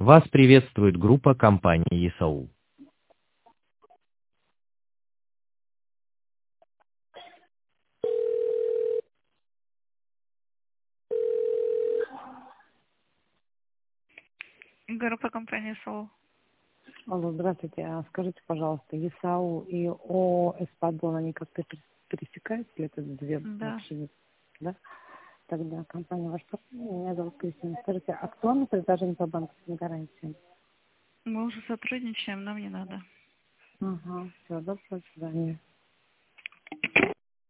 Вас приветствует группа компании ИСАУ. Группа компании СОУ. Алло, здравствуйте. А скажите, пожалуйста, ЕСАУ и ООО «Эспадон», они как-то пересекаются ли это две Да. машины? Да? Тогда компания «Ваш партнер», меня зовут Кристина. Скажите, актуально предложение по банковским гарантиям? Мы уже сотрудничаем, нам не надо. Ага, все, до свидания.